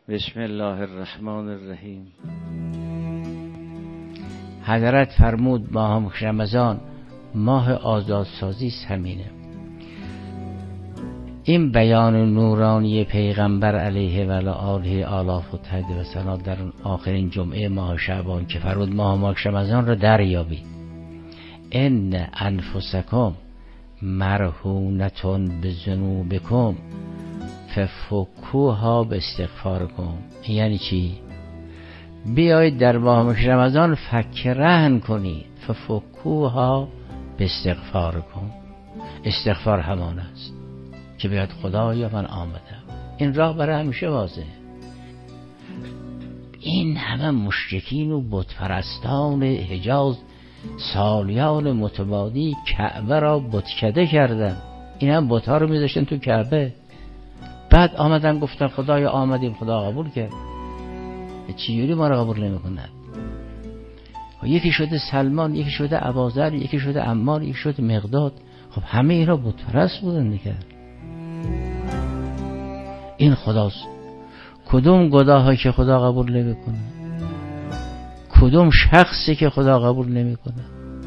بسم الله الرحمن الرحیم. حضرت فرمود ماه رمضان ماه آزادسازی است. همینه این بیان نورانی پیغمبر علیه و آله آلاف و تهد و سنا در آخرین جمعه ماه شعبان که فرمود ماه رمضان را دریابید. ان انفسکم مرهونتون به ذنوبکم ففکوها به استغفارکم. یعنی چی؟ بیایید در ماه رمضان فک رهن کنید. ففکوها به استغفارکم. استغفار همان است که بیاد خدایا من آمدم. این راه برای همیشه واضحه. این همه مشرکین و بت پرستان حجاز سالیان متمادی کعبه را بتکده کردن. این هم بت‌ها رو میذاشتن تو کعبه. بعد آمدن گفتن خدایا آمدیم، خدا قبول کرد. چجوری ما را قبول نمی‌کند؟ یکی شده سلمان، یکی شده ابوذر، یکی شده عمار، یکی شده مقداد. خب همه اینا بت پرست بودن دیگه. این خداست. کدوم گناهی که خدا قبول نمی‌کنه؟ کدوم شخصی که خدا قبول نمی‌کنه؟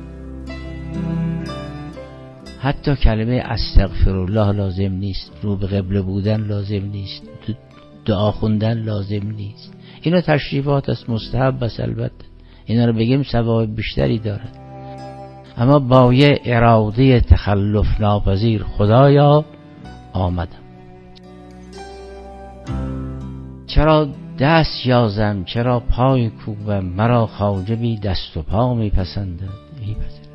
حتی کلمه استغفرالله لازم نیست، رو به قبله بودن لازم نیست، دعا خوندن لازم نیست. اینا تشریفات است، مستحب است. البته اینا رو بگیم ثواب بیشتری دارد، اما با یه اراده تخلف ناپذیر خدایا آمدم. چرا دست یازم، چرا پای کوبم، مرا خواجه بی دست و پا میپسندد.